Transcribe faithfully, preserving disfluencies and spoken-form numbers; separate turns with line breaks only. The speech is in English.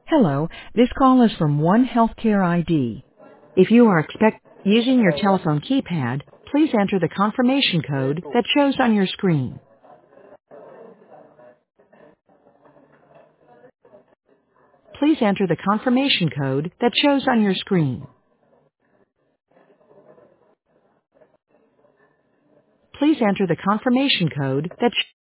Hello, this call is from One Healthcare I D. If you are expect using your telephone keypad, please enter the confirmation code that shows on your screen. Please enter the confirmation code that shows on your screen. Please enter the confirmation code that